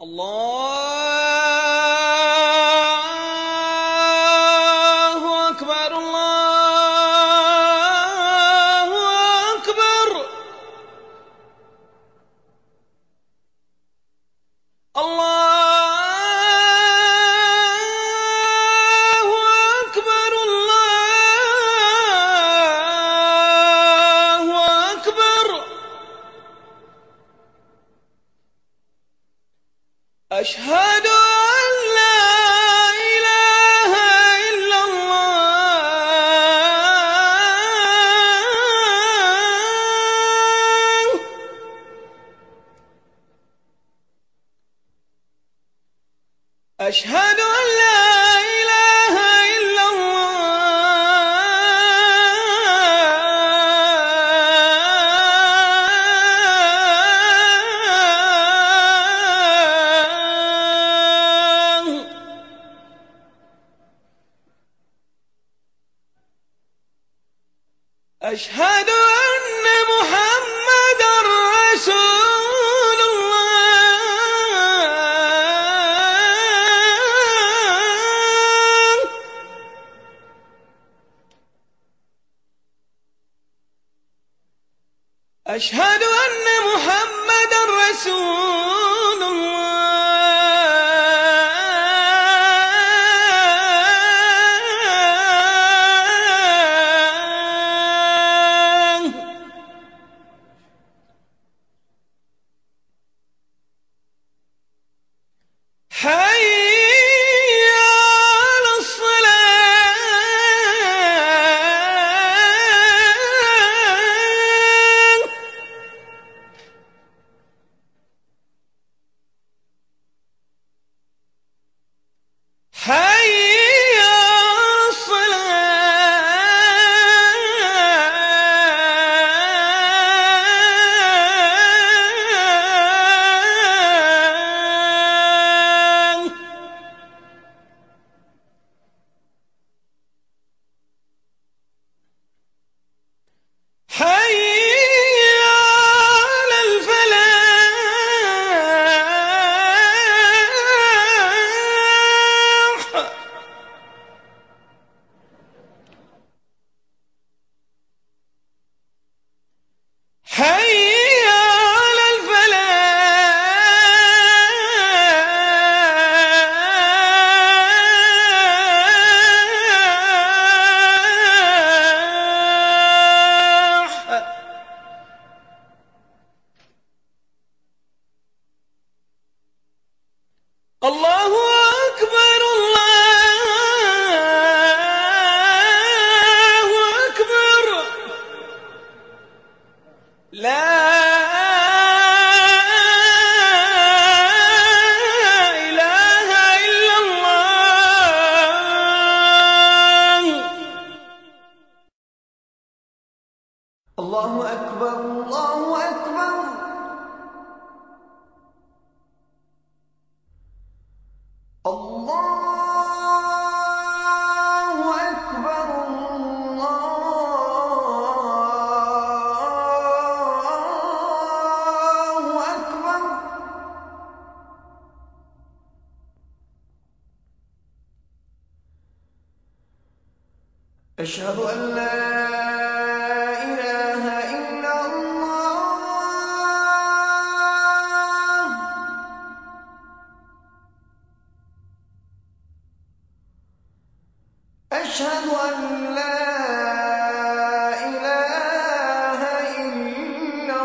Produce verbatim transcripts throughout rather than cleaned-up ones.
الله أكبر الله أكبر. الله أكبر الله أكبر. أشهد أن لا إله إلا الله. أشهد أن لا إله إلا الله. أشهد أن محمدًا رسول الله. أشهد أن محمدًا رسول الله. حي على الصلاة. حي على الصلاة. حي على الفلاح. حي على الفلاح. الله أكبر الله أكبر. لا إله إلا الله. الله أكبر الله أكبر. الله أكبر الله أكبر. أشهد أن لا إله إلا الله. أشهد أن لا إله إلا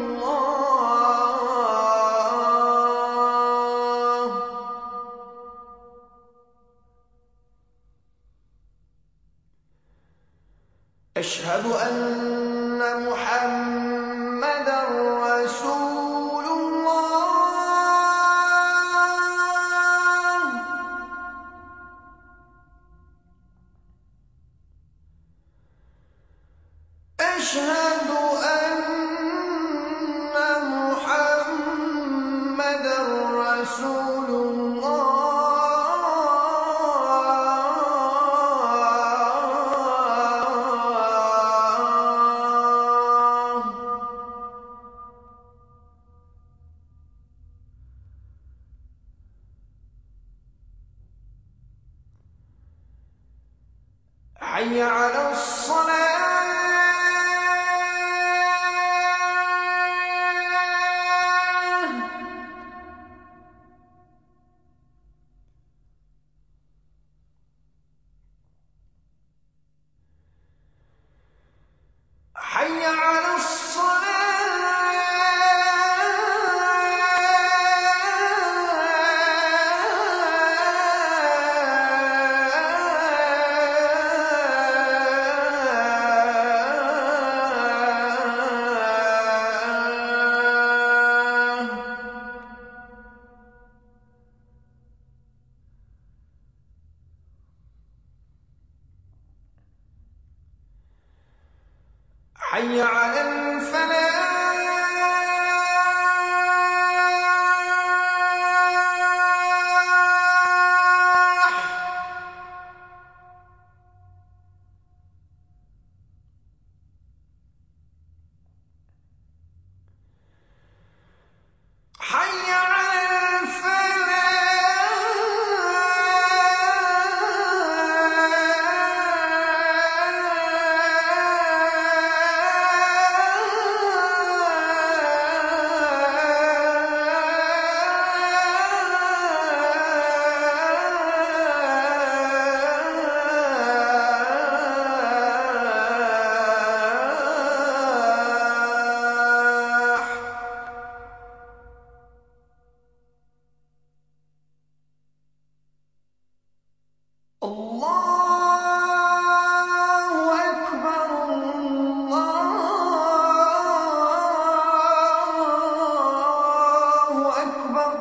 الله. أشهد أن محمدًا رسول الله. أشهد أن محمدًا رسول الله. حي على الصلاة حي على حي على الفلاح حي على الله أكبر الله أكبر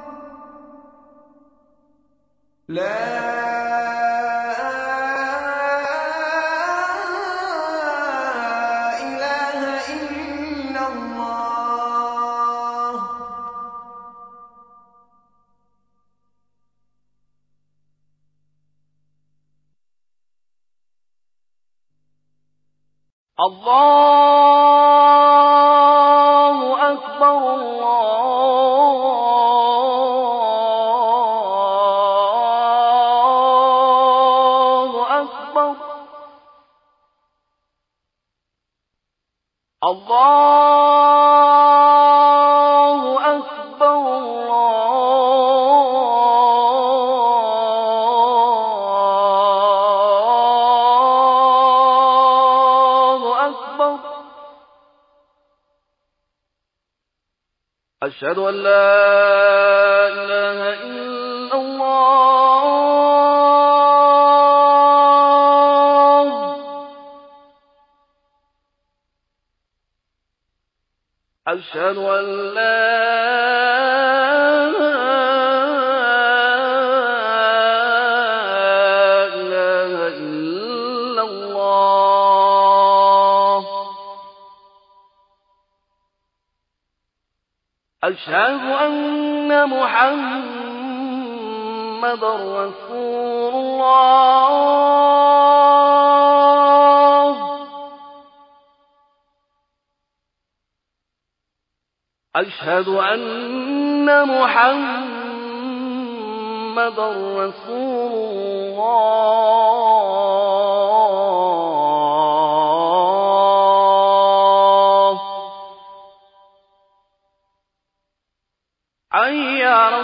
لا إله إلا الله الله أكبر الله أكبر الله أكبر الله أكبر أشهد أن لا إله إلا الله أشهد أن لا إله إلا الله أشهد أن محمدا رسول الله أشهد أن محمدا رسول الله حي على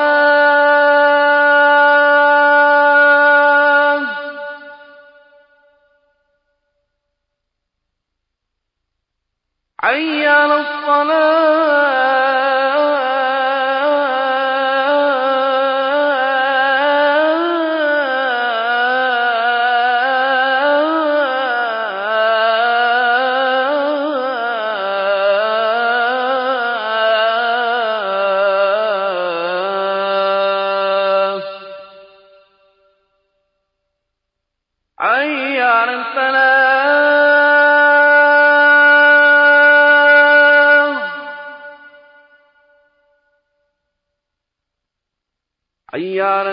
الصلاة حي على الصلاة حي على الفلاح حي على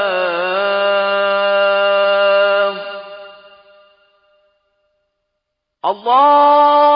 الفلاح الله